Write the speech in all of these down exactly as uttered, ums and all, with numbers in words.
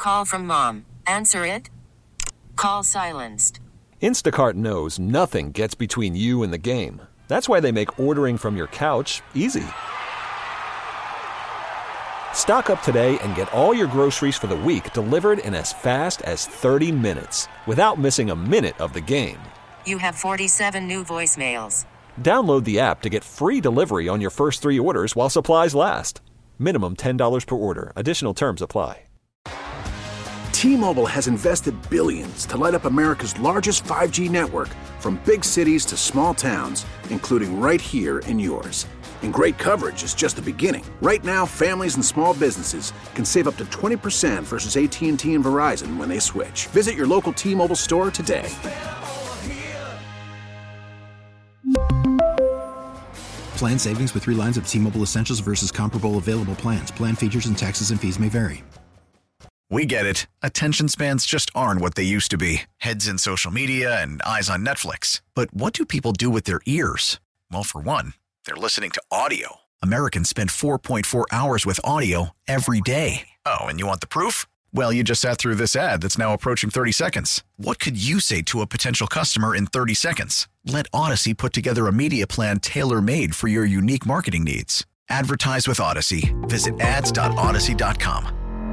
Call from mom. Answer it. Call silenced. Instacart knows nothing gets between you and the game. That's why they make ordering from your couch easy. Stock up today and get all your groceries for the week delivered in as fast as thirty minutes without missing a minute of the game. You have forty-seven new voicemails. Download the app to get free delivery on your first three orders while supplies last. Minimum ten dollars per order. Additional terms apply. T-Mobile has invested billions to light up America's largest five G network, from big cities to small towns, including right here in yours. And great coverage is just the beginning. Right now, families and small businesses can save up to twenty percent versus A T and T and Verizon when they switch. Visit your local T-Mobile store today. Plan savings with three lines of T-Mobile Essentials versus comparable available plans. Plan features and taxes and fees may vary. We get it. Attention spans just aren't what they used to be. Heads in social media and eyes on Netflix. But what do people do with their ears? Well, for one, they're listening to audio. Americans spend four point four hours with audio every day. Oh, and you want the proof? Well, you just sat through this ad that's now approaching thirty seconds. What could you say to a potential customer in thirty seconds? Let Odyssey put together a media plan tailor-made for your unique marketing needs. Advertise with Odyssey. Visit ads dot odyssey dot com.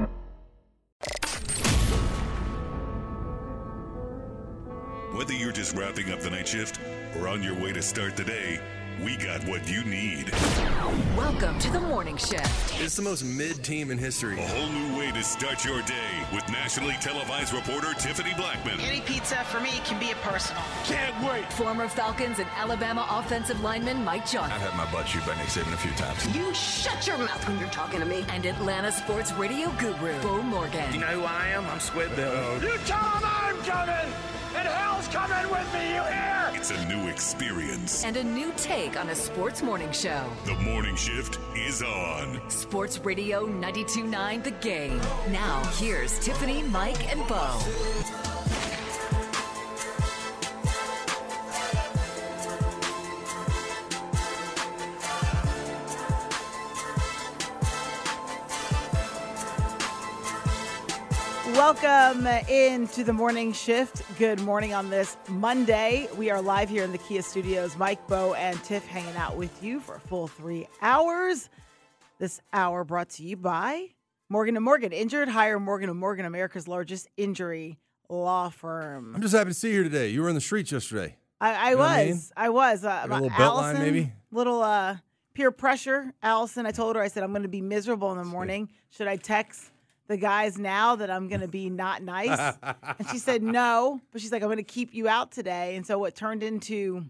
Whether you're just wrapping up the night shift or on your way to start the day, we got what you need. Welcome to the Morning Shift. It's the most mid-team in history. A whole new way to start your day with nationally televised reporter Tiffany Blackman. Any pizza for me can be a personal. Can't wait. Former Falcons and Alabama offensive lineman Mike Johnson. I've had my butt chewed by Nick Saban a few times. You shut your mouth when you're talking to me. And Atlanta sports radio guru Bo Morgan. You know who I am? I'm Squid Bill. You tell him I'm coming! And hell's coming with me, you hear? It's a new experience. And a new take on a sports morning show. The Morning Shift is on. Sports Radio ninety-two point nine The Game. Now, here's Tiffany, Mike, and Bo. Welcome into the Morning Shift. Good morning on this Monday. We are live here in the Kia Studios. Mike, Bo, and Tiff hanging out with you for a full three hours. This hour brought to you by Morgan and Morgan. Injured? Hire Morgan and Morgan, America's largest injury law firm. I'm just happy to see you here today. You were in the streets yesterday. I, I you know was. I, mean? I was. Uh, like a little belt Allison, line, maybe? Little uh, peer pressure. Allison, I told her, I said, I'm going to be miserable in the morning. Should I text the guys now that I'm going to be not nice? And she said no, but she's like, I'm going to keep you out today. And so what turned into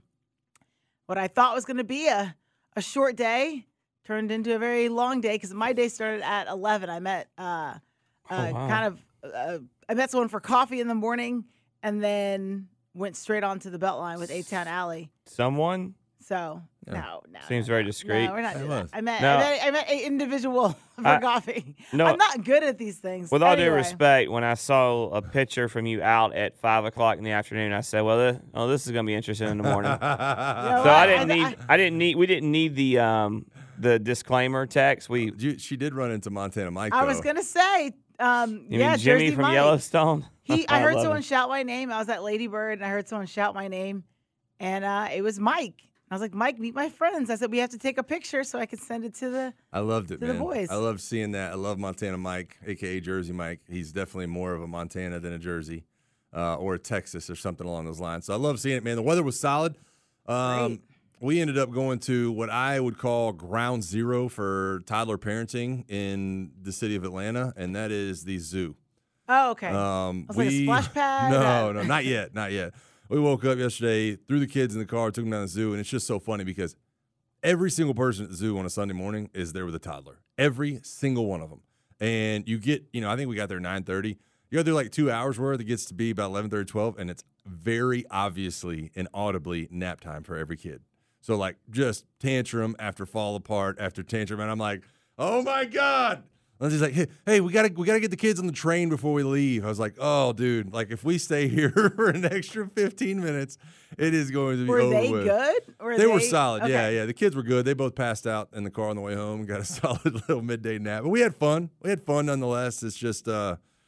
what I thought was going to be a, a short day turned into a very long day, because my day started at eleven. I met uh, uh, oh, wow. kind of uh, I met someone for coffee in the morning, and then went straight on to the Beltline with A-Town Alley. Someone? So, Yeah. no, no. Seems no, very no. discreet. No, we're not doing that. I met, No. I met, I met an individual for I- coffee. no. I'm not good at these things. With all due Anyway. respect, when I saw a picture from you out at five o'clock in the afternoon, I said, "Well, this, oh, this is going to be interesting in the morning." You know so what? I didn't I- need, I- I didn't need, we didn't need the um the disclaimer text. We, You, she did run into Montana Mike, I though. was gonna say, um, you yeah, mean Jimmy Jersey from Mike. Yellowstone? He, I heard love someone it. shout my name. I was at Lady Bird, and I heard someone shout my name, and uh, it was Mike. I was like, Mike, meet my friends. I said, we have to take a picture so I could send it to the. I loved it, to the man. boys. I loved seeing that. I love Montana Mike, a k a. Jersey Mike. He's definitely more of a Montana than a Jersey uh, or a Texas or something along those lines. So I love seeing it, man. The weather was solid. Um, Great. we ended up going to what I would call ground zero for toddler parenting in the city of Atlanta, and that is the zoo. Oh, okay. Um, I was we, like a splash pad. No, Uh, no, not yet, not yet. We woke up yesterday, threw the kids in the car, took them down to the zoo, and it's just so funny because every single person at the zoo on a Sunday morning is there with a toddler. Every single one of them. And you get, you know, I think we got there nine thirty. You got there like two hours worth. It gets to be about eleven thirty, twelve, and it's very obviously and audibly nap time for every kid. So, like, just tantrum after fall apart after tantrum, and I'm like, oh, my God. I was just like, hey, hey, we gotta we gotta get the kids on the train before we leave. I was like, oh, dude, like if we stay here for an extra fifteen minutes, it is going to be Were over they with. good? Or They, they were solid. Okay. Yeah, yeah. The kids were good. They both passed out in the car on the way home. Got a solid little midday nap. But we had fun. We had fun nonetheless. It's just, uh,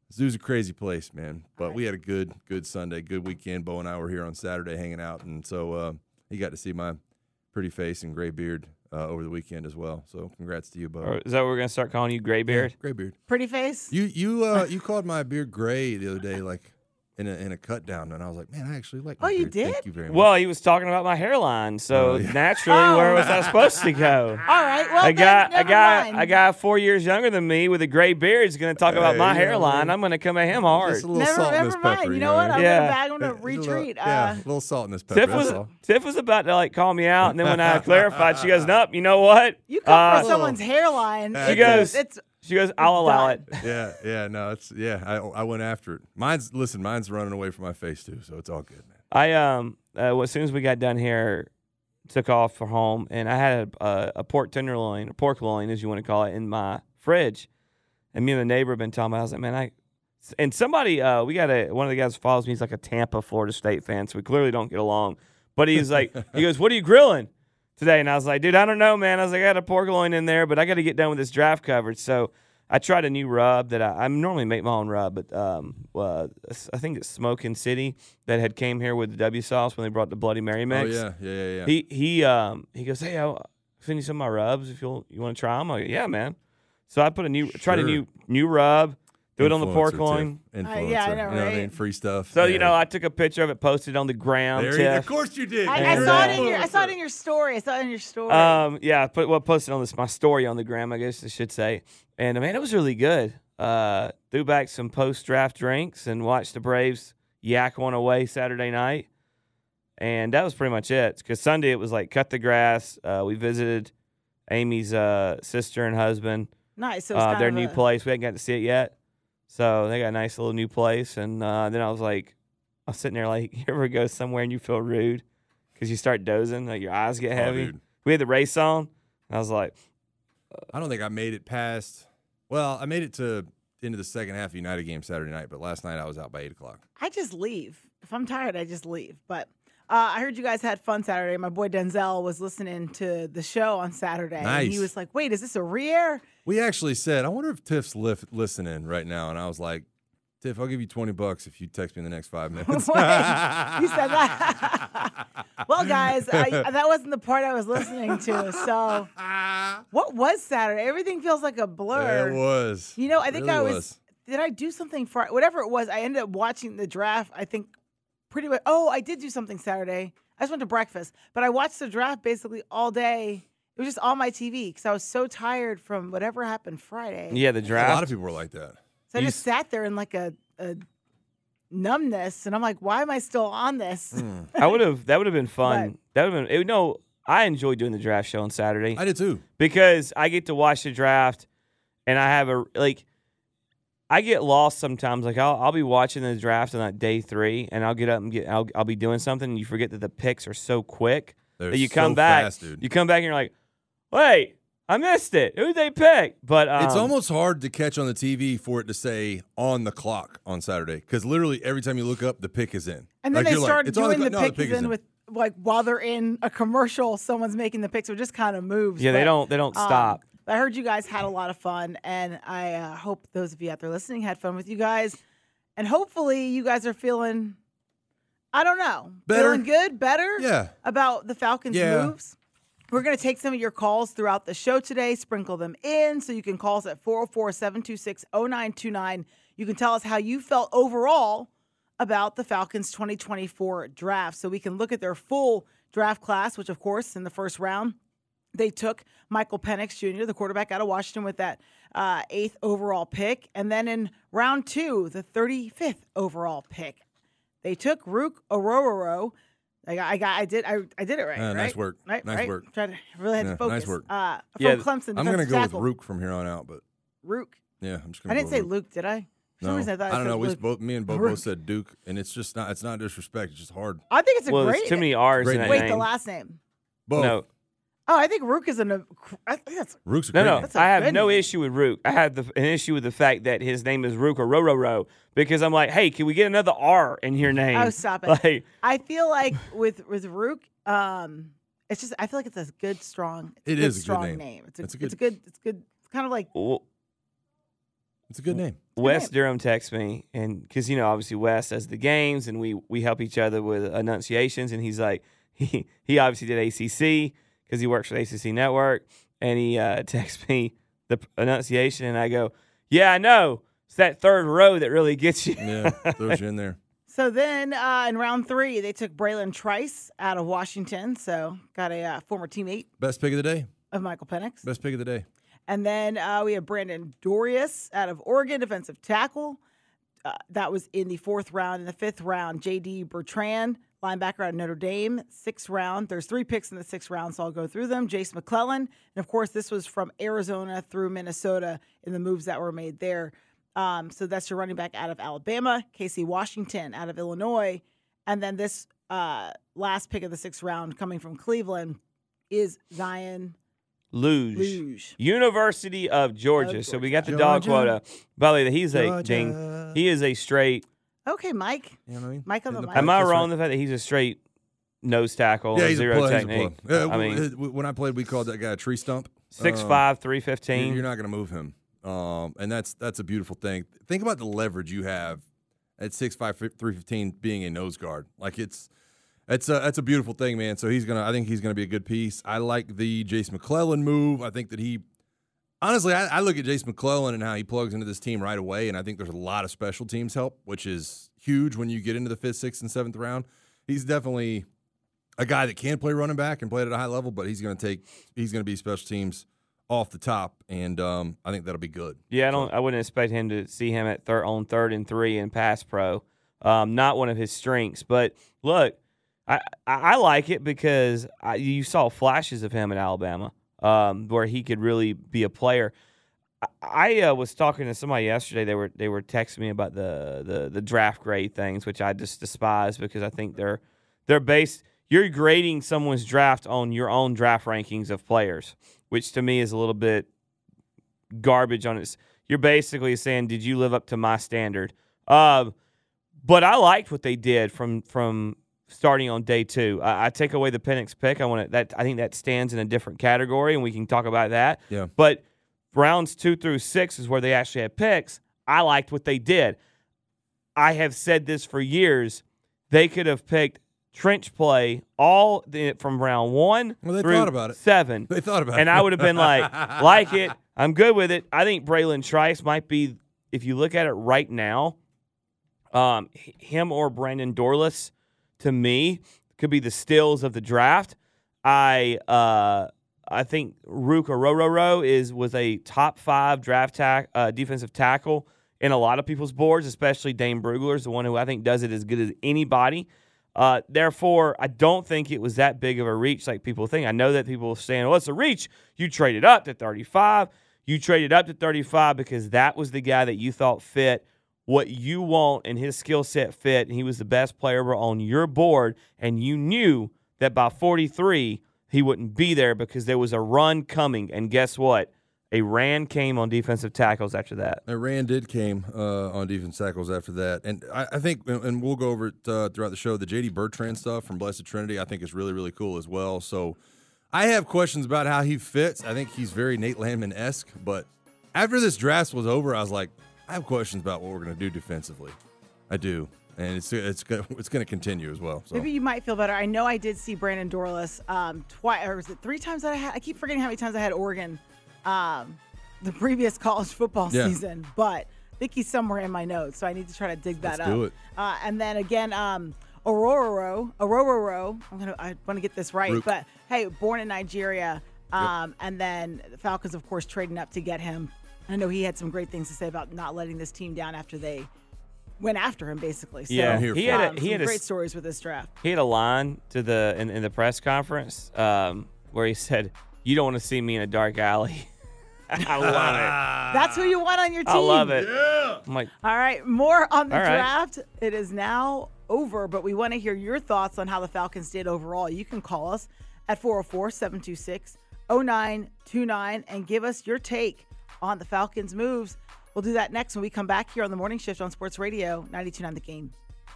Zoo's a crazy place, man. But we had a good, good Sunday, good weekend. Bo and I were here on Saturday hanging out, and so uh, he got to see my pretty face and gray beard uh, over the weekend as well. So congrats to you, Bo. Or is that what we're gonna start calling you, Gray Beard? Yeah, gray beard. Pretty face. You you uh, you called my beard gray the other day, like in a in a cut down, and I was like, man, I actually like. My Oh, you beard. did? Thank you very much. Well, he was talking about my hairline, so Oh, yeah. naturally, Oh. where was I supposed to go? All right. Well, a guy, then, a never guy, mind. a guy four years younger than me with a gray beard is going to talk about Hey, my yeah, hairline. well, I'm going to come at him hard. Just a little Never, salt in this never mind. pepper. You know what? I'm Yeah. gonna back. I'm gonna A little- retreat. Yeah, Uh, a little salt in this pepper. Tiff that's was all. Tiff was about to like call me out, and then when I clarified, she goes, "Nope, you know what?" you come Uh, for someone's hairline. She it's, goes- it's She goes, "I'll allow it." done. Yeah, yeah, no, it's yeah. I I went after it. Mine's listen, mine's running away from my face too, so it's all good, man. I um, uh, well, as soon as we got done here, took off for home, and I had a, a, a pork tenderloin, a pork loin, as you want to call it, in my fridge. And me and the neighbor have been talking about. I was like, man, I and somebody, uh, we got a one of the guys who follows me. He's like a Tampa, Florida State fan, so we clearly don't get along. But he's like, he goes, "What are you grilling today?" And I was like, "Dude, I don't know, man." I was like, "I got a pork loin in there, but I got to get done with this draft coverage." So I tried a new rub that I, I normally make my own rub, but um, uh, I think it's Smokin' City that had came here with the W sauce when they brought the Bloody Mary mix. Oh yeah, yeah, yeah, yeah. He he um he goes, "Hey, I'll send you some of my rubs if you you want to try them." I go, "Yeah, man." So I put a new tried a Sure. new new rub, do it on the pork Influencer, loin. Tiff. Uh, Influencer. yeah, I know, You know what I right? mean? Free stuff. So yeah. you know, I took a picture of it, posted it on the gram. There you, Tiff. of course you did. I, I And, saw uh, it in your. I saw it in your story. I saw it in your story. Um, yeah, I put well posted on this my story on the gram, I guess I should say. And man, it was really good. Uh, threw back some post draft drinks and watched the Braves yak one away Saturday night, and that was pretty much it. Because Sunday it was like cut the grass. Uh, we visited Amy's uh, sister and husband. nice. So it was Uh, kind their of new a- place. We hadn't got to see it yet, so they got a nice little new place. And uh, then I was like, I was sitting there like, you ever go somewhere and you feel rude because you start dozing, like your eyes get Oh, heavy. dude. We had the race on, and I was like, I don't think I made it past. Well, I made it to into the second half of United game Saturday night, but last night I was out by eight o'clock. I just leave. If I'm tired, I just leave. But uh, I heard you guys had fun Saturday. My boy Denzel was listening to the show on Saturday. And he Nice. was like, wait, is this a re-air? We actually said, I wonder if Tiff's lif- listening right now, and I was like, Tiff, I'll give you twenty bucks if you text me in the next five minutes. Wait, you said that. Well, guys, I, that wasn't the part I was listening to. So what was Saturday? Everything feels like a blur. It was. You know, I think Really I was, was. Did I do something Friday? Whatever it was, I ended up watching the draft, I think, pretty much. Oh, I did do something Saturday. I just went to breakfast. But I watched the draft basically all day. It was just on my T V because I was so tired from whatever happened Friday. yeah, the draft. A lot of people were like that. So I You just sat there in like a, a numbness. And I'm like, why am I still on this? Mm. I would have. That would have been fun. But- that would have been. It, no, I enjoy doing the draft show on Saturday I did too. because I get to watch the draft, and I have a like. I get lost sometimes. Like I'll I'll be watching the draft on that day three, and I'll get up and get I'll I'll be doing something, and you forget that the picks are so quick They're that you so come back. fast, dude. You come back and you're like, wait, I missed it. Who'd they pick? But um, It's almost hard to catch on the T V for it to say on the clock on Saturday because literally every time you look up, the pick is in. And then Like, they you're like, started "It's on doing the, clock." No, pick is in with like while they're in a commercial, someone's making the picks. So it just kind of moves. Yeah, they But, don't they don't um, stop. I heard you guys had a lot of fun, and I uh, hope those of you out there listening had fun with you guys. And hopefully you guys are feeling, I don't know, Better. feeling good, better Yeah. about the Falcons' Yeah. moves. We're going to take some of your calls throughout the show today, sprinkle them in, so you can call us at four oh four, seven two six, oh nine two nine. You can tell us how you felt overall about the Falcons' twenty twenty-four draft, so we can look at their full draft class, which, of course, in the first round, they took Michael Penix Junior, the quarterback out of Washington, with that uh, eighth overall pick. And then in round two, the thirty-fifth overall pick, they took Rook Orororo. I got, I got, I did, I, I did it right. Uh, right? nice work. Right, Nice right? work. Tried to really had Yeah, to focus. nice work. Uh, from Yeah, Clemson, I'm going to defensive go tackle. with Rook from here on out, but Rook. yeah, I'm just I going to didn't say Luke, did I? For some No, reason I thought I don't said know. We Luke. both, me and Bo Rook. both said Duke, and it's just not. It's not disrespect. It's just hard. I think it's a Well, great. there's too many R's Great in that name. Wait, name. the last name. Both. No, Oh, I think Rook is an. a- I think that's. Rook's a no, great no. name. That's a I have good no name. issue with Rook. I have the, an issue with the fact that his name is Rook or Rororo because I'm like, hey, can we get another R in your name? Oh, stop it. Like, I feel like with with Rook, um, it's just I feel like it's a good, strong. It's It good, is a good strong name. It's a, It's it's a a good- good. It's good. It's kind of like wh- It's a good name. Wes Durham texts me, and because, you know, obviously Wes does the games, and we we help each other with enunciations, and he's like, he, he obviously did A C C because he works for the A C C Network, and he uh, texts me the enunciation, and I go, yeah, I know. It's that third row that really gets you. Yeah, throws you in there. So then uh, in round three, they took Braylon Trice out of Washington, so got a uh, former teammate Best pick of the day. of Michael Penix. Best pick of the day. And then uh, we have Brandon Dorius out of Oregon, defensive tackle. Uh, that was in the fourth round. In the fifth round, J D Bertrand, linebacker out of Notre Dame, sixth round. There's three picks in the sixth round, so I'll go through them. Jace McClellan. And, of course, this was from Arizona through Minnesota in the moves that were made there. Um, so that's your running back out of Alabama. Casey Washington out of Illinois. And then this uh, last pick of the sixth round coming from Cleveland is Zion Luge. Luge. University of Georgia. Of So we got the Georgia. dog quota. By the way, he's a Georgia. ding. He is a straight. Okay, Mike. You know what I mean? Mike on In the the mic. Am I That's wrong right. in the fact that he's a straight nose tackle? Yeah, he's zero a plug. technique. He's a plug. Uh, I mean, w- when I played, we called that guy a tree stump. six Um, five, three You're, fifteen. you're not going to move him, um, and that's that's a beautiful thing. Think about the leverage you have at six five, three fifteen being a nose guard. Like it's it's a that's a beautiful thing, man. So he's gonna. I think he's gonna be a good piece. I like the Jace McClellan move. I think that he. Honestly, I, I look at Jace McClellan and how he plugs into this team right away, and I think there's a lot of special teams help, which is huge when you get into the fifth, sixth, and seventh round. He's definitely a guy that can play running back and play at a high level, but he's going to take he's going to be special teams off the top, and um, I think that'll be good. Yeah, I don't. I wouldn't expect him to see him at third on third and three in pass pro. Um, not one of his strengths, but look, I I, I like it because I, you saw flashes of him at Alabama, um, where he could really be a player. I, I uh, was talking to somebody yesterday. They were they were texting me about the, the the draft grade things, which I just despise because I think they're they're based. You're grading someone's draft on your own draft rankings of players, which to me is a little bit garbage on its. You're basically saying, did you live up to my standard? Uh, but I liked what they did from from starting on day two. I, I take away the Penix pick. I want that. I think that stands in a different category, and we can talk about that. Yeah. But rounds two through six is where they actually had picks. I liked what they did. I have said this for years. They could have picked trench play all the, from round one Well, they through thought about it. seven. They thought about and it. I would have been like, like it. I'm good with it. I think Braylon Trice might be, if you look at it right now, um, him or Brandon Dorless, to me, could be the steals of the draft. I uh, I think Ruka Rororo is was a top five draft tack, uh, defensive tackle in a lot of people's boards, especially Dane Brugler's the one who I think does it as good as anybody. Uh, therefore, I don't think it was that big of a reach like people think. I know that people are saying, well, it's a reach. You traded up to thirty-five. You traded up to thirty-five because that was the guy that you thought fit what you want and his skill set fit, and he was the best player on your board, and you knew that by forty-three he wouldn't be there because there was a run coming. And guess what? A ran came on defensive tackles after that. A ran did came uh, on defense tackles after that. And I, I think, and we'll go over it uh, throughout the show, the J D Bertrand stuff from Blessed Trinity I think is really, really cool as well. So I have questions about how he fits. I think he's very Nate Landman-esque. But after this draft was over, I was like, I have questions about what we're going to do defensively. I do. And it's it's it's going to continue as well. So. Maybe you might feel better. I know I did see Brandon Dorless um, twice, or was it three times that I had? I keep forgetting how many times I had Oregon um, the previous college football Yeah. season, but I think he's somewhere in my notes, so I need to try to dig that Let's up. do it. Uh, and then again, um, Ororo, Ororo, I'm gonna, I want to get this right, Rook. but hey, born in Nigeria, um, and then the Falcons, of course, trading up to get him. I know he had some great things to say about not letting this team down after they went after him, basically. So, Yeah, he had a- um, he some had a great s- stories with this draft. He had a line to the in, in the press conference um, where he said, "You don't want to see me in a dark alley." I love it. That's who you want on your team. I love it. Yeah. I'm like, all right, more on the All right. draft. It is now over, but we want to hear your thoughts on how the Falcons did overall. You can call us at four oh four, seven two six, oh nine two nine and give us your take on the Falcons' moves. We'll do that next when we come back here on the Morning Shift on Sports Radio ninety-two point nine The Game.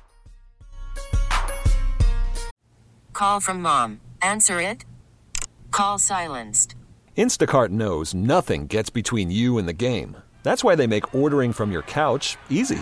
Call from mom. Answer it. Call silenced. Instacart knows nothing gets between you and the game. That's why they make ordering from your couch easy.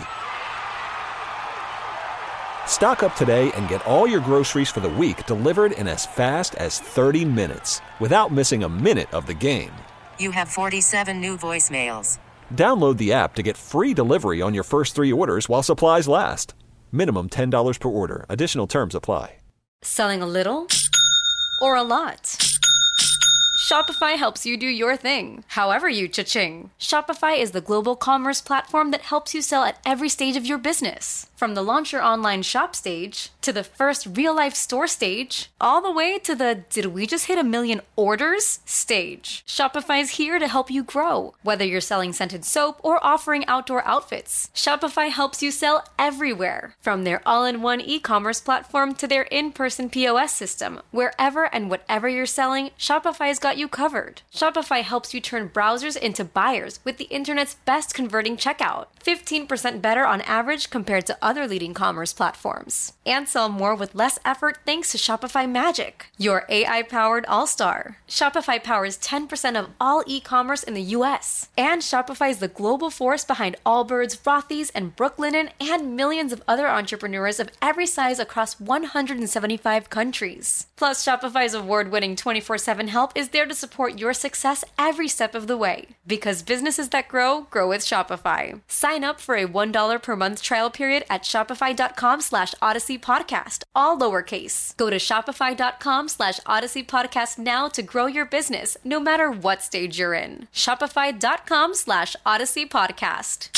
Stock up today and get all your groceries for the week delivered in as fast as thirty minutes without missing a minute of the game. You have forty-seven new voicemails. Download the app to get free delivery on your first three orders while supplies last. Minimum ten dollars per order. Additional terms apply. Selling a little or a lot? Shopify helps you do your thing, however you cha-ching. Shopify is the global commerce platform that helps you sell at every stage of your business. From the launch your online shop stage, to the first real-life store stage, all the way to the did we just hit a million orders stage. Shopify's here to help you grow. Whether you're selling scented soap or offering outdoor outfits, Shopify helps you sell everywhere. From their all-in-one e-commerce platform to their in-person P O S system, wherever and whatever you're selling, Shopify's got you covered. Shopify helps you turn browsers into buyers with the internet's best converting checkout. fifteen percent better on average compared to other leading commerce platforms. And sell more with less effort thanks to Shopify Magic, your A I-powered all-star. Shopify powers ten percent of all e-commerce in the U S. And Shopify is the global force behind Allbirds, Rothy's, and Brooklinen, and millions of other entrepreneurs of every size across one hundred seventy-five countries. Plus, Shopify's award-winning twenty-four seven help is there to support your success every step of the way. Because businesses that grow, grow with Shopify. Sign up for a one dollar per month trial period at shopify.com slash Odyssey Podcast, all lowercase. Go to shopify.com slash Odyssey Podcast now to grow your business, no matter what stage you're in. Shopify.com slash Odyssey Podcast.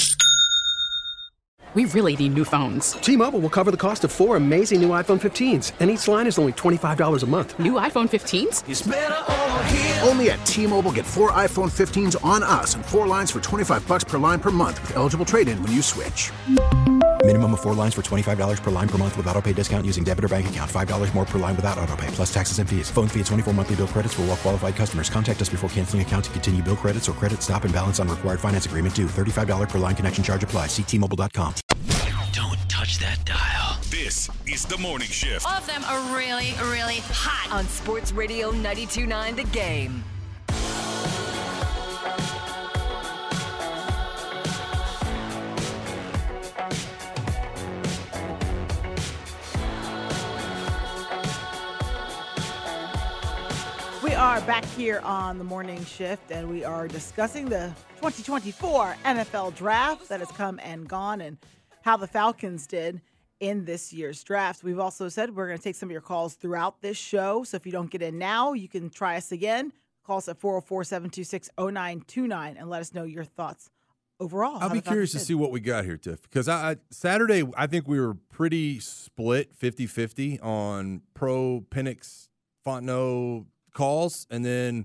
We really need new phones. T-Mobile will cover the cost of four amazing new iPhone fifteens, and each line is only twenty-five dollars a month. New iPhone fifteens? It's better over here. Only at T-Mobile, get four iPhone fifteens on us and four lines for twenty-five dollars per line per month with eligible trade-in when you switch. Minimum of four lines for twenty-five dollars per line per month with autopay discount using debit or bank account. five dollars more per line without autopay, plus taxes and fees. Phone fee at twenty-four monthly bill credits for well-qualified customers. Contact us before canceling account to continue bill credits or credit stop and balance on required finance agreement due. thirty-five dollars per line connection charge applies. See T Mobile dot com. Don't touch that dial. This is The Morning Shift. All of them are really, really hot. On Sports Radio ninety-two point nine The Game. We are back here on the morning shift, and we are discussing the twenty twenty-four N F L draft that has come and gone and how the Falcons did in this year's draft. We've also said we're going to take some of your calls throughout this show, so if you don't get in now, you can try us again. Call us at four oh four, seven two six, oh nine two nine and let us know your thoughts overall. I'll be curious to see what we got here, Tiff, because I, I Saturday, I think we were pretty split fifty-fifty on pro Penix Fontenot calls, and then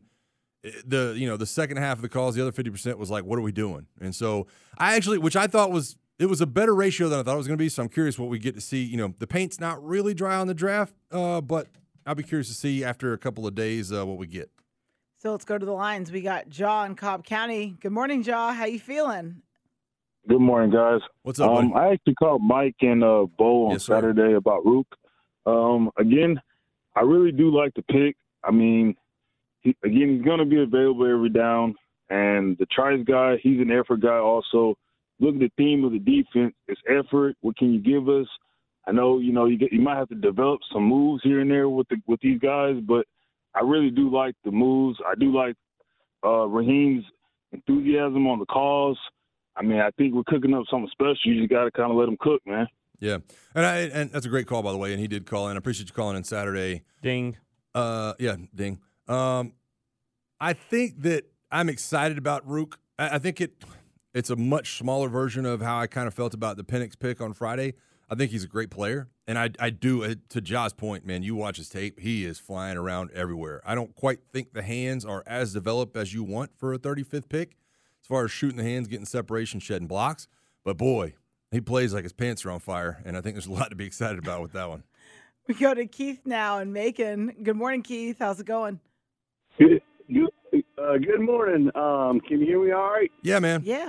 the you know the second half of the calls, the other fifty percent was like, what are we doing? And so I actually, which I thought was, it was a better ratio than I thought it was going to be, so I'm curious what we get to see. You know, the paint's not really dry on the draft, uh, but I'll be curious to see after a couple of days uh, what we get. So let's go to the lines. We got Jaw in Cobb County. Good morning, Jaw. How you feeling? Good morning, guys. What's up, um, I actually called Mike and uh, Bo on yes, sir. Saturday about Rook. Um, again, I really do like the pick. I mean, he, again, he's going to be available every down. And the Trice guy, he's an effort guy also. Look at the theme of the defense. It's effort. What can you give us? I know, you know, you get, you might have to develop some moves here and there with the, with these guys, but I really do like the moves. I do like uh, Raheem's enthusiasm on the calls. I mean, I think we're cooking up something special. You just got to kind of let him cook, man. Yeah, and I, and that's a great call, by the way, and he did call in. I appreciate you calling in Saturday. Ding. Uh, yeah, ding. Um, I think that I'm excited about Rook. I, I think it it's a much smaller version of how I kind of felt about the Penix pick on Friday. I think he's a great player, and I I do, to Ja's point, man, you watch his tape, he is flying around everywhere. I don't quite think the hands are as developed as you want for a thirty-fifth pick as far as shooting the hands, getting separation, shedding blocks. But, boy, he plays like his pants are on fire, and I think there's a lot to be excited about with that one. We go to Keith now in Macon. Good morning, Keith. How's it going? Good, good, uh, good morning. Um, can you hear me all right? Yeah, man. Yeah.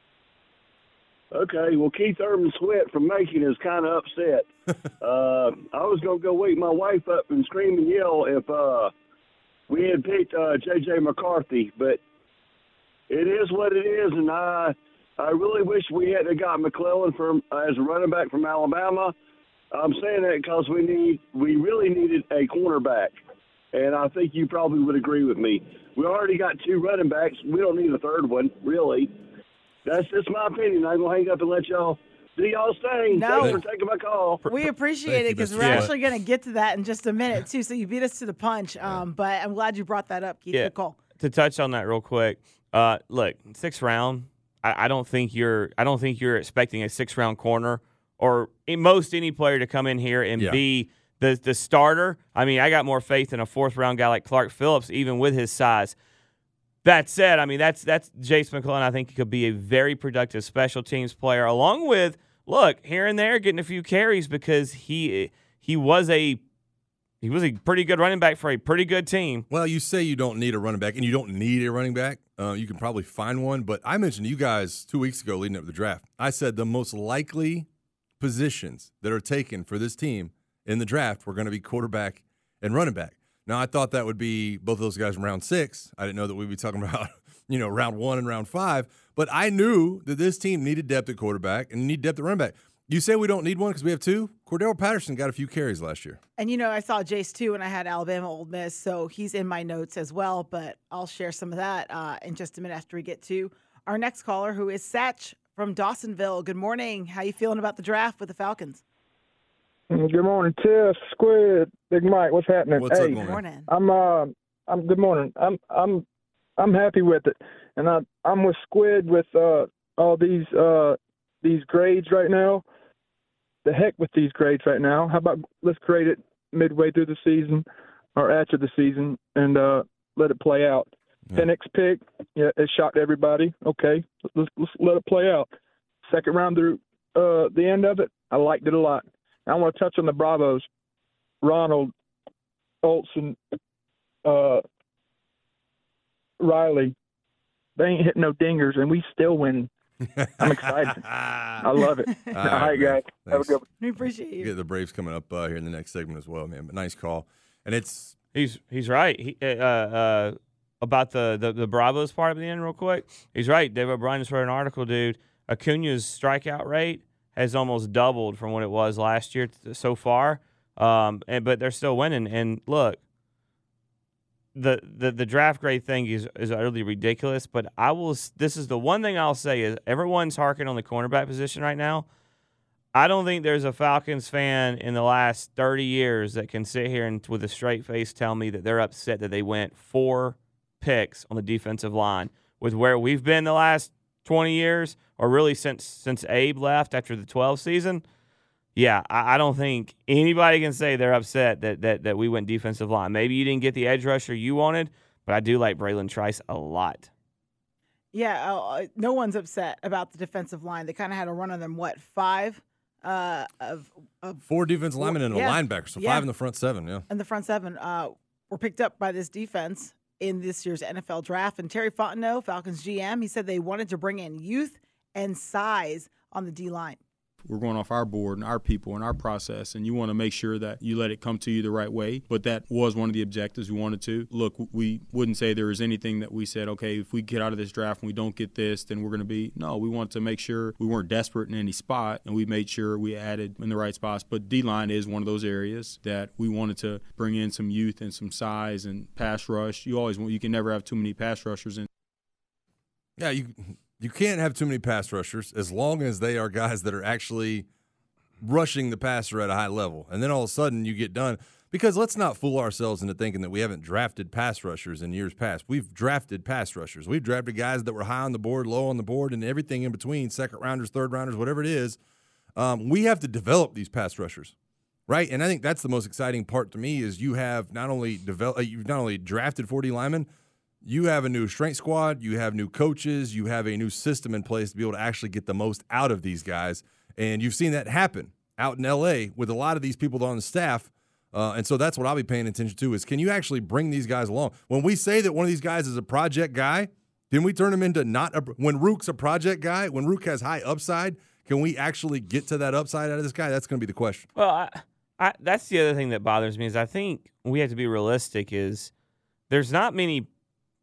Okay. Well, Keith Urban Sweat from Macon is kind of upset. uh, I was going to go wake my wife up and scream and yell if uh, we had picked uh, J J. McCarthy, but it is what it is, and I I really wish we had got McClellan from uh, as a running back from Alabama. I'm saying that because we need we really needed a cornerback, and I think you probably would agree with me. We already got two running backs. We don't need a third one, really. That's just my opinion. I'm gonna hang up and let y'all do y'all's thing. No. Thanks for taking my call. We appreciate it because we're actually going to get to that in just a minute, too. So you beat us to the punch. Um, but I'm glad you brought that up, Keith. Yeah. Good call. To touch on that real quick, uh, look, sixth round. I, I don't think you're. I don't think you're expecting a six round corner or in most any player to come in here and Yeah. be the the starter. I mean, I got more faith in a fourth round guy like Clark Phillips, even with his size. That said, I mean that's that's Jace McClellan. I think he could be a very productive special teams player, along with. Look, here and there, getting a few carries because he he was a he was a pretty good running back for a pretty good team. Well, you say you don't need a running back, and you don't need a running back. Uh, you can probably find one. But I mentioned to you guys two weeks ago leading up to the draft, I said the most likely positions that are taken for this team in the draft were going to be quarterback and running back. Now, I thought that would be both of those guys in round six. I didn't know that we'd be talking about, you know, round one and round five. But I knew that this team needed depth at quarterback and need depth at running back. You say we don't need one because we have two? Cordell Patterson got a few carries last year. And, you know, I saw Jace, too, and I had Alabama Ole Miss, so he's in my notes as well. But I'll share some of that uh, in just a minute after we get to our next caller, who is Satch from Dawsonville. Good morning. How you feeling about the draft with the Falcons? Good morning, Tiff, Squid, Big Mike. What's happening? What's hey, up, Good morning. I'm uh, I'm good morning. I'm I'm I'm happy with it, and I I'm with Squid with uh all these uh these grades right now. The heck with these grades right now. How about let's grade it midway through the season or after the season and uh let it play out. Yeah. Penix pick, yeah, it shocked everybody. Okay, let's let's let it play out. Second round through uh the end of it, I liked it a lot. I want to touch on the Bravos. Ronald, Olsen, uh, Riley. They ain't hitting no dingers, and we still win. I'm excited. I love it. All right, All right guys. Thanks. Have a good one. We appreciate You you. get the Braves coming up uh, here in the next segment as well, man. But nice call. And it's He's he's right. He, uh, uh, about the, the, the Bravos part of the end real quick. He's right. Dave O'Brien just wrote an article, dude. Acuna's strikeout rate has almost doubled from what it was last year t- so far. Um, and but they're still winning. And look, the the, the draft grade thing is, is utterly ridiculous. But I will. This is the one thing I'll say is everyone's harking on the cornerback position right now. I don't think there's a Falcons fan in the last thirty years that can sit here and with a straight face tell me that they're upset that they went four picks on the defensive line with where we've been the last twenty years, or really since since Abe left after the twelve season. Yeah, I, I don't think anybody can say they're upset that, that that we went defensive line. Maybe you didn't get the edge rusher you wanted, but I do like Braylon Trice a lot. Yeah, uh, no one's upset about the defensive line. They kind of had a run on them, what, five? Uh, of, of four defensive linemen and a yeah. linebacker, so Yeah. five in the front seven, yeah. And the front seven uh, were picked up by this defense in this year's N F L draft. And Terry Fontenot, Falcons G M, he said they wanted to bring in youth and size on the D-line. We're going off our board and our people and our process, and you want to make sure that you let it come to you the right way. But that was one of the objectives we wanted to. Look, we wouldn't say there was anything that we said, okay, if we get out of this draft and we don't get this, then we're going to be. No, we want to make sure we weren't desperate in any spot, and we made sure we added in the right spots. But D-line is one of those areas that we wanted to bring in some youth and some size and pass rush. You always want, you can never have too many pass rushers in. Yeah, you you can't have too many pass rushers as long as they are guys that are actually rushing the passer at a high level. And then all of a sudden you get done. Because let's not fool ourselves into thinking that we haven't drafted pass rushers in years past. We've drafted pass rushers. We've drafted guys that were high on the board, low on the board, and everything in between, second rounders, third rounders, whatever it is. Um, we have to develop these pass rushers, right? And I think that's the most exciting part to me is you have not only develop, you've not only drafted forty linemen, you have a new strength squad, you have new coaches, you have a new system in place to be able to actually get the most out of these guys. And you've seen that happen out in L A with a lot of these people on the staff. Uh, and so that's what I'll be paying attention to is can you actually bring these guys along? When we say that one of these guys is a project guy, then we turn him into not a – when Rook's a project guy, when Rook has high upside, can we actually get to that upside out of this guy? That's going to be the question. Well, I, I, that's the other thing that bothers me is I think we have to be realistic is there's not many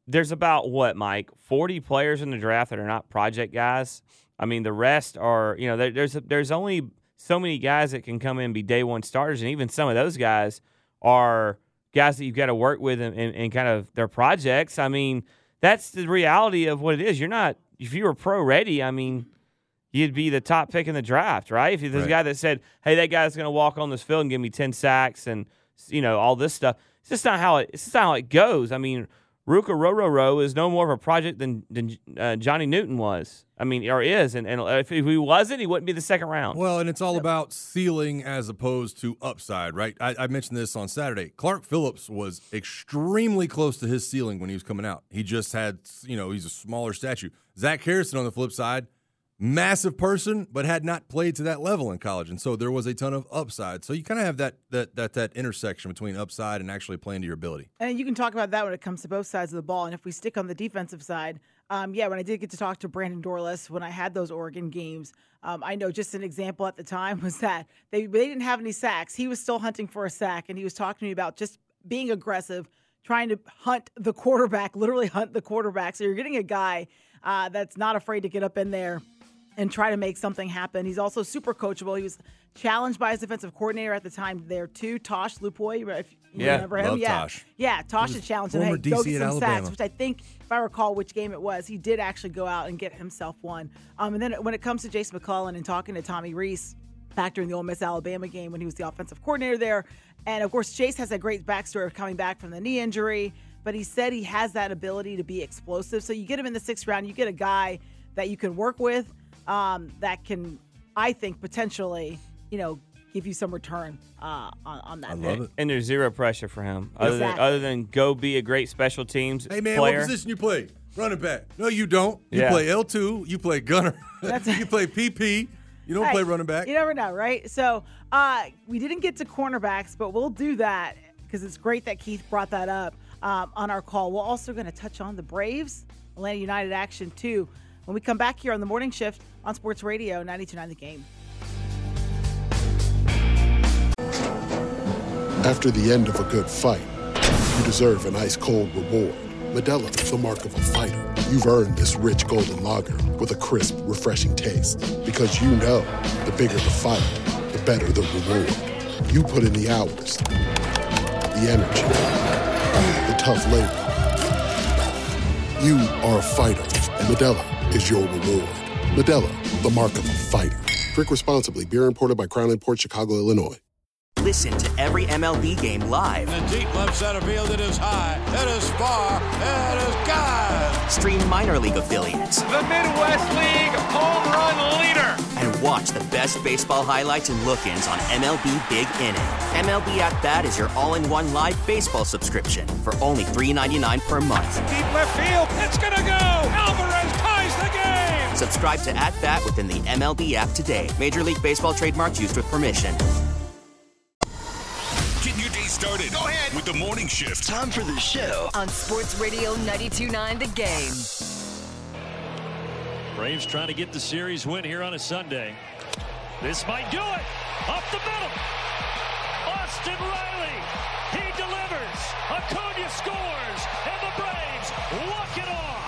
there's about what, Mike, forty players in the draft that are not project guys. I mean, the rest are, you know, there, there's there's only so many guys that can come in and be day one starters, and even some of those guys are guys that you've got to work with in, in, in kind of their projects. I mean, that's the reality of what it is. You're not, if you were pro ready, I mean, you'd be the top pick in the draft, right? If there's right. a guy that said, hey, that guy's going to walk on this field and give me ten sacks and, you know, all this stuff. It's just not how it, it's just not how it goes. I mean, Ruka Rororo is no more of a project than, than uh, Johnny Newton was. I mean, or is. And, and if he wasn't, he wouldn't be the second round. Well, and it's all about ceiling as opposed to upside, right? I, I mentioned this on Saturday. Clark Phillips was extremely close to his ceiling when he was coming out. He just had, you know, he's a smaller statue. Zach Harrison, on the flip side, massive person, but had not played to that level in college, and so there was a ton of upside. So you kind of have that that that that intersection between upside and actually playing to your ability. And you can talk about that when it comes to both sides of the ball. And if we stick on the defensive side, um, yeah, when I did get to talk to Brandon Dorless when I had those Oregon games, um, I know just an example at the time was that they they didn't have any sacks. He was still hunting for a sack, and he was talking to me about just being aggressive, trying to hunt the quarterback, literally hunt the quarterback. So you're getting a guy uh, that's not afraid to get up in there and try to make something happen. He's also super coachable. He was challenged by his defensive coordinator at the time there too, Tosh Lupoy. If you yeah, remember him, love yeah, Tosh. yeah. Tosh had challenged him. Hey, D C go get some Alabama. sacks, which I think, if I recall which game it was, he did actually go out and get himself one. Um, and then when it comes to Jace McClellan and talking to Tommy Reese back during the Ole Miss Alabama game when he was the offensive coordinator there, and of course Jace has a great backstory of coming back from the knee injury, but he said he has that ability to be explosive. So you get him in the sixth round, you get a guy that you can work with. Um, that can, I think, potentially, you know, give you some return uh, on, on that. I love it. And there's zero pressure for him, other Exactly. than other than go be a great special teams Hey, man, player. what position you play? Running back. No, you don't. You Yeah. play L two. You play gunner. You play P P. You don't Hey, play running back. You never know, right? So uh, we didn't get to cornerbacks, but we'll do that because it's great that Keith brought that up um, on our call. We're also going to touch on the Braves, Atlanta United action, too, when we come back here on the morning shift on Sports Radio ninety-two point nine The Game. After the end of a good fight, you deserve an ice-cold reward. Modelo is the mark of a fighter. You've earned this rich golden lager with a crisp, refreshing taste. Because you know, the bigger the fight, the better the reward. You put in the hours, the energy, the tough labor. You are a fighter, and Modelo is your reward. Modelo, the mark of a fighter. Drink responsibly. Beer imported by Crown Imports, Chicago, Illinois. Listen to every M L B game live. In the deep left center field, it is high, it is far, it is God. Stream minor league affiliates. The Midwest League home run leader. And watch the best baseball highlights and look-ins on M L B Big Inning. M L B At Bat is your all-in-one live baseball subscription for only three dollars and ninety-nine cents per month. Deep left field, it's gonna go. Alvarez ties the game. Subscribe to At Bat within the M L B app today. Major League Baseball trademarks used with permission. Getting your day started. Go ahead with the morning shift. Time for the show on Sports Radio ninety-two point nine The Game. Braves trying to get the series win here on a Sunday. This might do it. Up the middle. Austin Riley. He delivers. Acuna scores. And the Braves walk it off.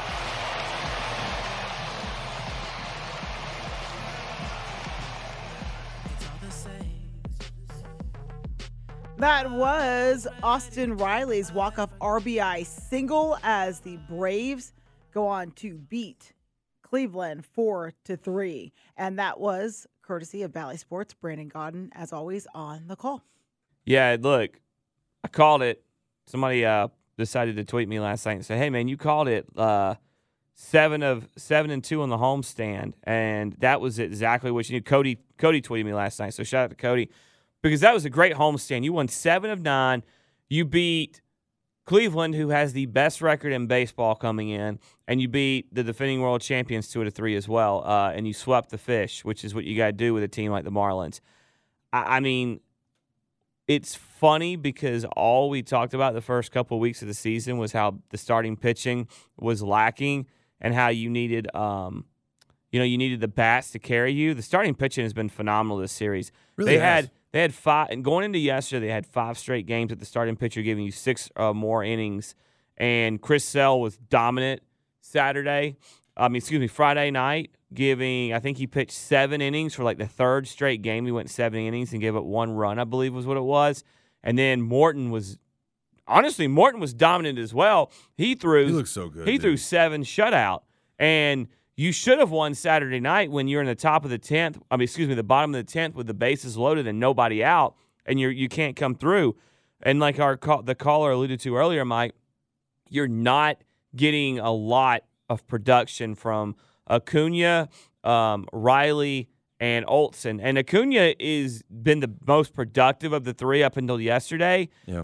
That was Austin Riley's walk-off R B I single as the Braves go on to beat Cleveland four to three. And that was courtesy of Bally Sports. Brandon Gaudin, as always, on the call. Yeah, look, I called it. Somebody uh, decided to tweet me last night and say, "Hey, man, you called it uh, seven of seven and two on the homestand," and that was exactly what you need. Cody Cody tweeted me last night, so shout out to Cody. Because that was a great homestand. You won seven of nine. You beat Cleveland, who has the best record in baseball coming in, and you beat the defending world champions two out of three as well. Uh, and you swept the fish, which is what you got to do with a team like the Marlins. I, I mean, it's funny because all we talked about the first couple of weeks of the season was how the starting pitching was lacking and how you needed, um, you know, you needed the bats to carry you. The starting pitching has been phenomenal this series. Really they has. had. They had five, and going into yesterday, they had five straight games at the starting pitcher, giving you six uh, more innings And Chris Sale was dominant Saturday. I mean, excuse me, Friday night, giving, I think he pitched seven innings for like the third straight game. He went seven innings and gave up one run, I believe was what it was. And then Morton was, honestly, Morton was dominant as well. He threw. He looks so good. He dude. threw seven shutout. And you should have won Saturday night when you're in the top of the tenth. I mean, excuse me, the bottom of the tenth with the bases loaded and nobody out, and you you can't come through. And like our call, the caller alluded to earlier, Mike, you're not getting a lot of production from Acuna, um, Riley, and Olsen. And Acuna is been the most productive of the three up until yesterday. Yeah.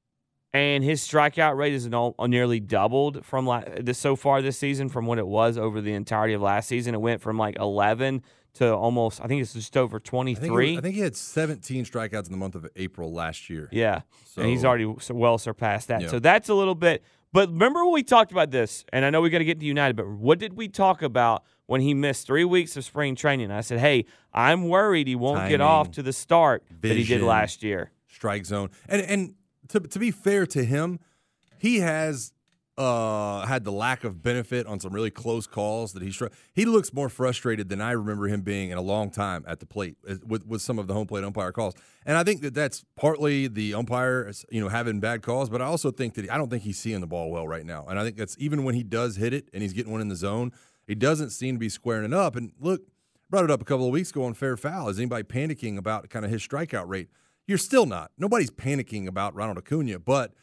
And his strikeout rate is no, nearly doubled from la- this, so far this season from what it was over the entirety of last season. It went from like eleven to almost, I think it's just over twenty-three. I think, he, I think he had seventeen strikeouts in the month of April last year. Yeah, so, and he's already well surpassed that. Yeah. So that's a little bit. But remember when we talked about this, and I know we got to get to United, but what did we talk about when he missed three weeks of spring training? I said, hey, I'm worried he won't Timing, get off to the start that he did vision, last year. Strike zone. And and to to be fair to him, he has uh, had the lack of benefit on some really close calls that he str- he looks more frustrated than I remember him being in a long time at the plate with with some of the home plate umpire calls. And I think that that's partly the umpire, you know, having bad calls, but I also think that he, I don't think he's seeing the ball well right now. And I think that's even when he does hit it and he's getting one in the zone, he doesn't seem to be squaring it up. And look, brought it up a couple of weeks ago on Fair Foul. Is anybody panicking about kind of his strikeout rate? You're still not. Nobody's panicking about Ronald Acuna, but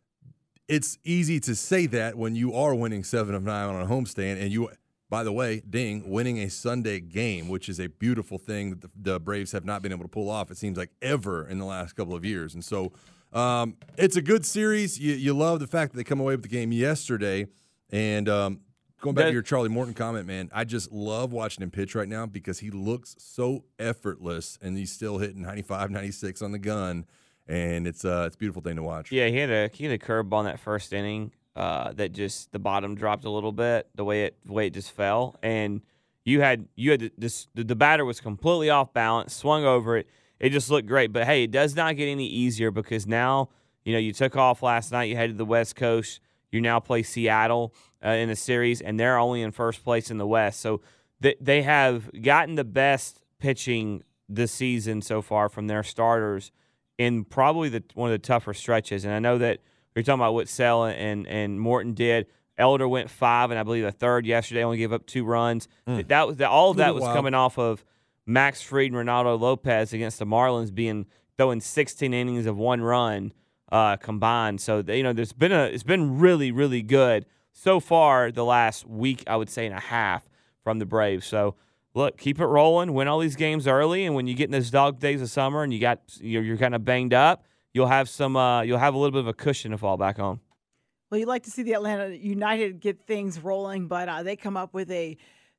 it's easy to say that when you are winning seven of nine on a homestand, and you, by the way, ding, winning a Sunday game, which is a beautiful thing that the, the Braves have not been able to pull off, it seems like, ever in the last couple of years. And so um, it's a good series. You, you love the fact that they come away with the game yesterday. And um, going back that, to your Charlie Morton comment, man, I just love watching him pitch right now because he looks so effortless, and he's still hitting ninety-five, ninety-six on the gun. And it's uh, it's a beautiful thing to watch. Yeah, he had a he had a curve on that first inning uh, that just the bottom dropped a little bit the way it the way it just fell, and you had you had this the, the batter was completely off balance, swung over it. It just looked great, but hey, it does not get any easier because now you know you took off last night, you headed to the West Coast, you now play Seattle uh, in a series, and they're only in first place in the West, so they they have gotten the best pitching this season so far from their starters in probably the one of the tougher stretches. And I know that we're talking about what Sale and, and Morton did. Elder went five, and I believe a third yesterday, only gave up two runs. Mm. That was all of that was wild. Coming off of Max Fried and Ronaldo Lopez against the Marlins being throwing sixteen innings of one run uh, combined. So they, you know, there's been a it's been really really good so far the last week, I would say, and a half from the Braves. So look, keep it rolling, win all these games early, and when you get in those dog days of summer and you got you're, you're kind of banged up, you'll have some uh, you'll have a little bit of a cushion to fall back on. Well, you'd like to see the Atlanta United get things rolling, but uh, they come up with a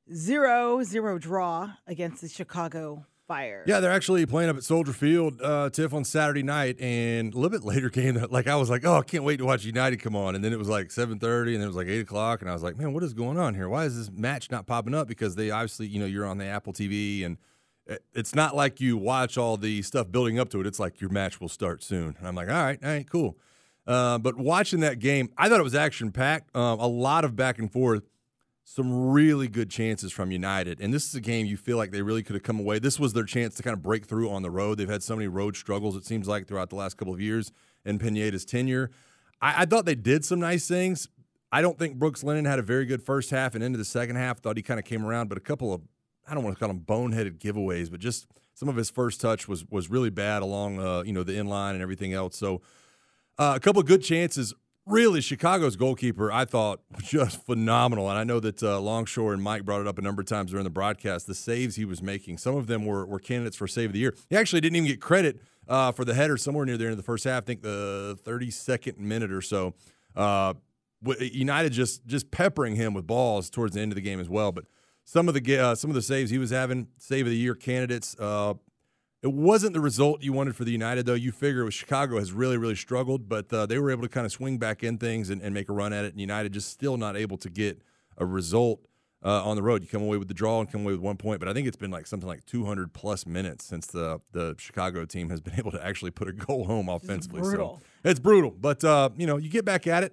zero zero draw against the Chicago Fire. Yeah, they're actually playing up at Soldier Field, uh, Tiff, on Saturday night, and a little bit later came, like I was like, oh, I can't wait to watch United come on, and then it was like seven thirty, and then it was like eight o'clock, and I was like, man, what is going on here? Why is this match not popping up? Because they obviously, you know, you're on the Apple T V, and it's not like you watch all the stuff building up to it. It's like your match will start soon. And I'm like, all right, all right, cool. Uh, but watching that game, I thought it was action-packed, um, a lot of back and forth. Some really good chances from United. And this is a game you feel like they really could have come away. This was their chance to kind of break through on the road. They've had so many road struggles, it seems like, throughout the last couple of years in Pineda's tenure. I, I thought they did some nice things. I don't think Brooks Lennon had a very good first half and into the second half. Thought he kind of came around, but a couple of, I don't want to call them boneheaded giveaways, but just some of his first touch was was really bad along, uh, you know, the inline and everything else. So uh, a couple of good chances. Really, Chicago's goalkeeper, I thought, was just phenomenal. And I know that uh, Longshore and Mike brought it up a number of times during the broadcast, the saves he was making. Some of them were, were candidates for Save of the Year. He actually didn't even get credit uh, for the header somewhere near the end of the first half, I think the thirty-second minute or so. Uh, United just just peppering him with balls towards the end of the game as well. But some of the uh, some of the saves he was having, Save of the Year candidates, uh, it wasn't the result you wanted for the United, though. You figure it was Chicago has really, really struggled, but uh, they were able to kind of swing back in things and, and make a run at it, and United just still not able to get a result uh, on the road. You come away with the draw and come away with one point, but I think it's been like something like two hundred plus minutes since the the Chicago team has been able to actually put a goal home offensively. It's brutal. So it's brutal, but uh, you know, you get back at it.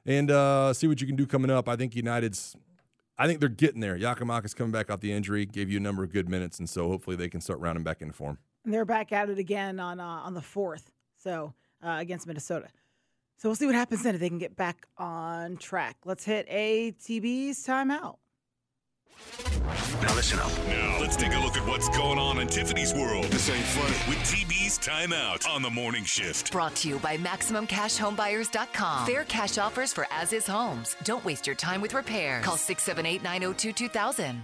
and uh, see what you can do coming up. I think United's – I think they're getting there. Yakamaka's coming back off the injury, gave you a number of good minutes, and so hopefully they can start rounding back into form. And they're back at it again on uh, on the fourth, so uh, against Minnesota. So we'll see what happens then if they can get back on track. Let's hit A T B's timeout. Now listen up. Now let's take a look at what's going on in Tiffany's world. This ain't funny. With T B's timeout on the morning shift. Brought to you by Maximum Cash Home Buyers dot com. Fair cash offers for as-is homes. Don't waste your time with repairs. Call six seven eight, nine oh two, two thousand.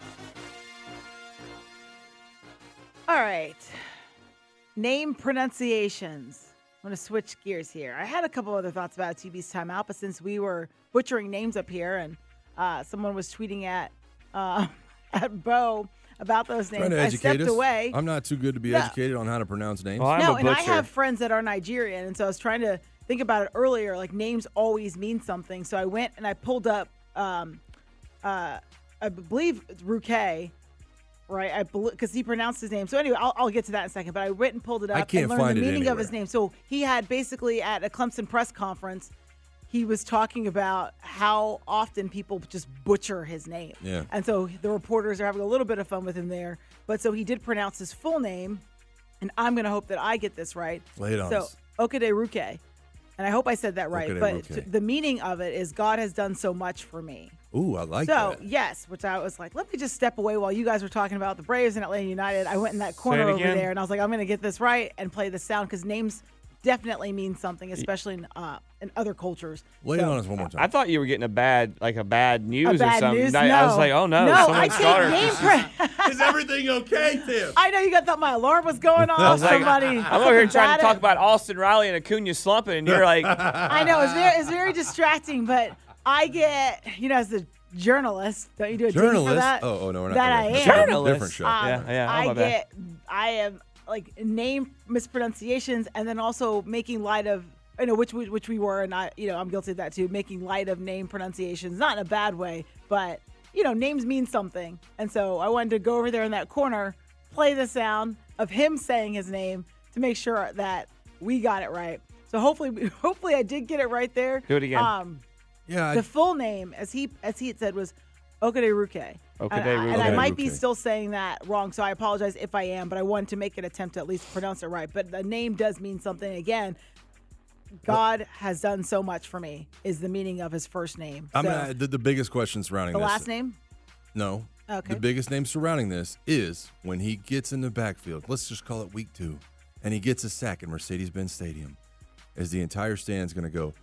All right. Name pronunciations. I'm going to switch gears here. I had a couple other thoughts about T B's timeout, but since we were butchering names up here and uh, someone was tweeting at uh, at Bo about those names, Trying to I educate stepped us. away. I'm not too good to be No. educated on how to pronounce names. Well, I'm no, a and I butcher. have friends that are Nigerian, and so I was trying to think about it earlier. Like, names always mean something. So I went and I pulled up, um, uh, I believe it's Ruke, right? I because he pronounced his name. So anyway, I'll, I'll get to that in a second. But I went and pulled it up I can't and learned find the it meaning of his anywhere. name. So he had basically at a Clemson press conference, he was talking about how often people just butcher his name. Yeah. And so the reporters are having a little bit of fun with him there. But so he did pronounce his full name, and I'm going to hope that I get this right. Lay it on so, us. Okade-Ruke. And I hope I said that right. But Okade-Ruke. t- the meaning of it is God has done so much for me. Ooh, I like so, that. yes, which I was like, let me just step away while you guys were talking about the Braves and Atlanta United. I went in that corner it over again. there, and I was like, I'm going to get this right and play the sound because names definitely mean something, especially in, uh, in other cultures. Lay it So- on us one more time. I thought you were getting a bad, like a bad news A bad or something. news? I, I was No. like, oh no, No, I someone's take daughter. name pre- Is everything okay, Tim? I know you got thought my alarm was going off. I was like, Somebody, I'm over here trying bad to talk at- about Austin Riley and Acuna slumping, and you're like, I know it's very, it's very distracting, but I get, you know, as a journalist, don't you do a jingle for Journalist? that? Oh, oh, no, we're not. That okay. I am. Journalist? Different show. Um, Yeah, yeah, oh, I my bad. get, I am like name mispronunciations, and then also making light of, you know, which we, which we were, and I, you know, I'm guilty of that too, making light of name pronunciations, not in a bad way, but you know, names mean something, and so I wanted to go over there in that corner, play the sound of him saying his name to make sure that we got it right. So hopefully, hopefully I did get it right there. Do it again. Um, Yeah, I- the full name, as he as he had said, was Okade-Ruke. Okade-Ruke. And I might be Okade-Ruke. still saying that wrong, so I apologize if I am, but I wanted to make an attempt to at least pronounce it right. But the name does mean something. Again, God has done so much for me is the meaning of his first name. I'm So, gonna, the, the biggest question surrounding the this. last name? No. Okay. The biggest name surrounding this is when he gets in the backfield. Let's just call it week two, and he gets a sack in Mercedes-Benz Stadium. Is the entire stand's going to go?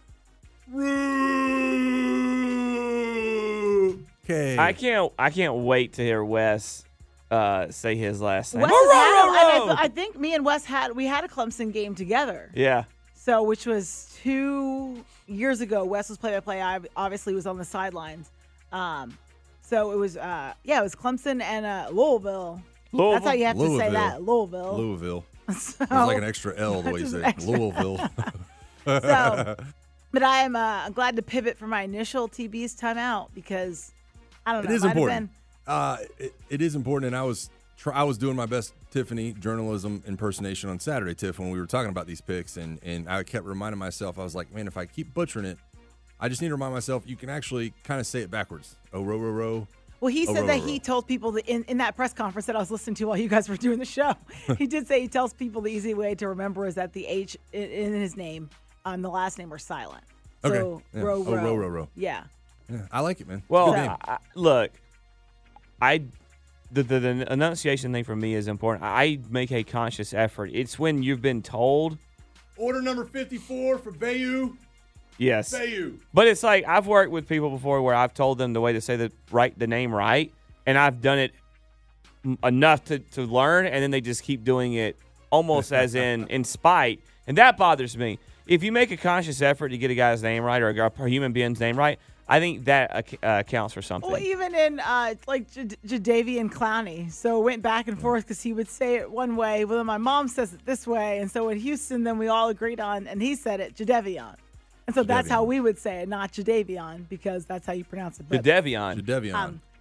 Okay. I can't, I can't wait to hear Wes uh, say his last name. Wes has had a- I, I think me and Wes had we had a Clemson game together. Yeah. So, which was two years ago. Wes was play-by-play. I obviously was on the sidelines. Um, so it was, uh, yeah, it was Clemson and uh, Louisville. Louisville? That's how you have to say Louisville. that, Louisville. Louisville. So- There's like an extra L the way you Just say an it. extra Louisville. So, but I am uh, glad to pivot for my initial T B's timeout because I don't It know. is might have important. been- Uh, it, it is important, and I was try, I was doing my best Tiffany journalism impersonation on Saturday, Tiff, when we were talking about these picks, and and I kept reminding myself, I was like, man, if I keep butchering it, I just need to remind myself you can actually kind of say it backwards. Oh, row, row, row. Well, he Oh, said row, that row, he row. told people that in, in that press conference that I was listening to while you guys were doing the show. He did say he tells people the easy way to remember is that the H in, in his name, um, the last name are silent. So, Okay. Yeah. row, Oh, row. row, row, row. Yeah. Yeah, I like it, man. Well, Good name. I, I- look, I the, the the enunciation thing for me is important. I make a conscious effort. It's when you've been told. Order number fifty-four for Bayou. Yes. Bayou. But it's like I've worked with people before where I've told them the way to say the right the name right, and I've done it m- enough to, to learn, and then they just keep doing it almost as in in spite, and that bothers me. If you make a conscious effort to get a guy's name right or a, a human being's name right, I think that uh, uh, counts for something. Well, even in uh, like J- Jadeveon Clowney, so it went back and forth because he would say it one way. Well, then my mom says it this way, and so in Houston, then we all agreed on, and he said it Jadeveon, and so that's how we would say it, not Jadeveon, because that's how you pronounce it. But, Jadeveon. Jadeveon. Um,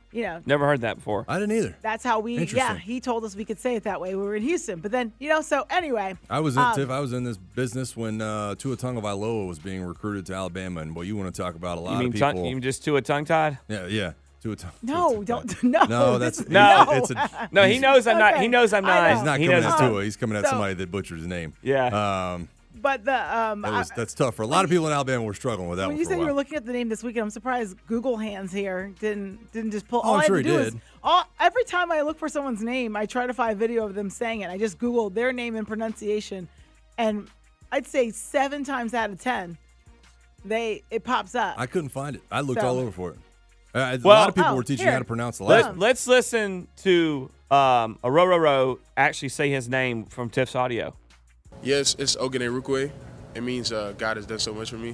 you know. Never heard that before. I didn't either. That's how we, yeah, Interesting. he told us we could say it that way. We were in Houston. But then, you know, so anyway. I was in, um, Tiff, I was in this business when uh, Tua Tagovailoa was being recruited to Alabama. And, boy, you want to talk about a lot You mean of people. tongue, you mean just Tua tongue-tied? Yeah, yeah. Tua Tongue. No, don't, no. No, that's this is- No. It's a, No, he knows I'm not. Okay. He knows I'm I not. know. He's not he coming knows at I'm- Tua. He's coming at So- somebody that butchered his name. Yeah. Um, But the, um, that was, I- that's tough for a lot of people in Alabama. Were struggling with that when one you for a said you while. were looking at the name this weekend, I'm surprised Google Hands here didn't didn't just pull. Oh, all I'm I had sure to he do did. is all, every time I look for someone's name, I try to find a video of them saying it. I just Googled their name and pronunciation, and I'd say seven times out of ten, they it pops up. I couldn't find it. I looked So- all over for it. Uh, a Well- lot of people Oh, were teaching here. how to pronounce the last Let, one. let's listen to um, Arororo actually say his name from Tiff's audio. Yes, it's Ogenerukwe. It means uh, God has done so much for me.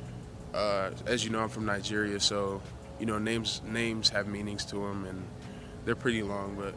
Uh, as you know, I'm from Nigeria, so you know names names have meanings to them, and they're pretty long. But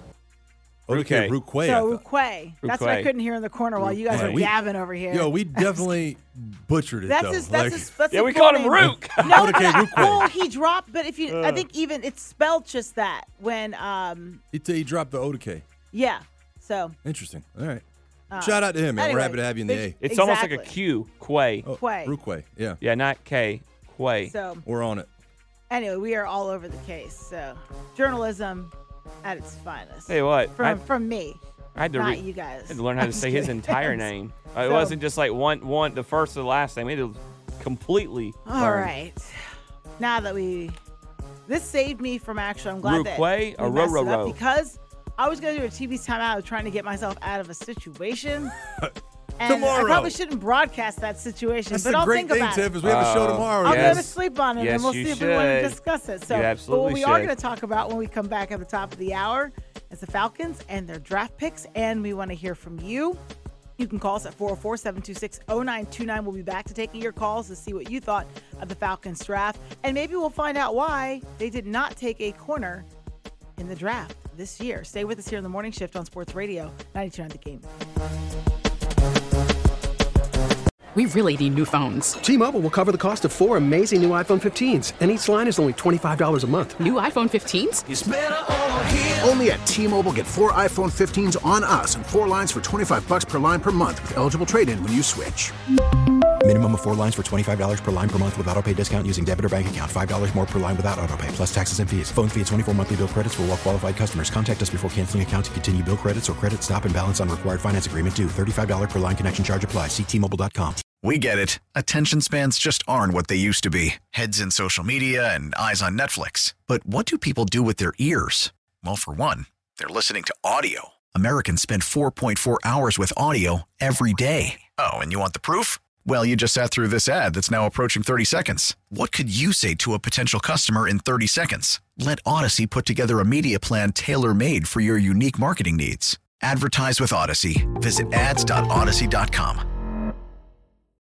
Okay, Rukwe. So Ruquay. That's what I Ruquay. couldn't hear in the corner while you guys Yeah, are we- gabbing over here. Yo, we definitely butchered it That's though. his. That's Like- his. That's Yeah, his we full called him name. Rook. No, Okay, but- Ruquay. well, he dropped. But if you, I Uh. think even it's spelled just that when, um, He, t- he dropped the O to K. yeah. So Interesting. All right. Uh, Shout out to him, man. anyway, We're happy to have you in the big- A. It's almost like a Exactly. Q. Quay. Oh, Quay. Rukwe. Yeah. Yeah, not K. Quay. So We're on it. anyway, we are all over the case. So journalism at its finest. Tell you what, from I- from me. I had to not re- you guys. I had to learn how I'm to just say his kidding. entire name. Uh, it So- wasn't just like one, one, the first or the last name. We had to completely. All learn. right. Now that we, this saved me from actually. I'm glad that Ruquay or we messed it up Rororo? because I was going to do a T V's timeout. I was trying to get myself out of a situation. And Tomorrow. I probably shouldn't broadcast that situation, That's but the I'll great think thing, about Tiff, it. is we have a show Oh, tomorrow. I'll yes. go to sleep on it, Yes, and we'll you see if we want to should. discuss it. So, You but absolutely what we are should. going to talk about when we come back at the top of the hour is the Falcons and their draft picks, and we want to hear from you. You can call us at four oh four, seven two six, oh nine two nine. We'll be back to taking your calls to see what you thought of the Falcons draft, and maybe we'll find out why they did not take a corner in the draft this year. Stay with us here in the morning shift on Sports Radio ninety-two point nine The Game. We really need new phones. T-Mobile will cover the cost of four amazing new iPhone fifteens, and each line is only twenty-five dollars a month. New iPhone fifteens? It's better over here. Only at T-Mobile, get four iPhone fifteens on us and four lines for twenty-five bucks per line per month with eligible trade-in when you switch. Minimum of four lines for twenty-five dollars per line per month with autopay discount using debit or bank account. five dollars more per line without autopay, plus taxes and fees. Phone fee at twenty-four monthly bill credits for well-qualified customers. Contact us before canceling account to continue bill credits or credit stop and balance on required finance agreement due. thirty-five dollars per line connection charge applies. See T Mobile dot com. We get it. Attention spans just aren't what they used to be. Heads in social media and eyes on Netflix. But what do people do with their ears? Well, for one, they're listening to audio. Americans spend four point four hours with audio every day. Oh, and you want the proof? Well, you just sat through this ad that's now approaching thirty seconds. What could you say to a potential customer in thirty seconds? Let Odyssey put together a media plan tailor-made for your unique marketing needs. Advertise with Odyssey. Visit ads dot odyssey dot com.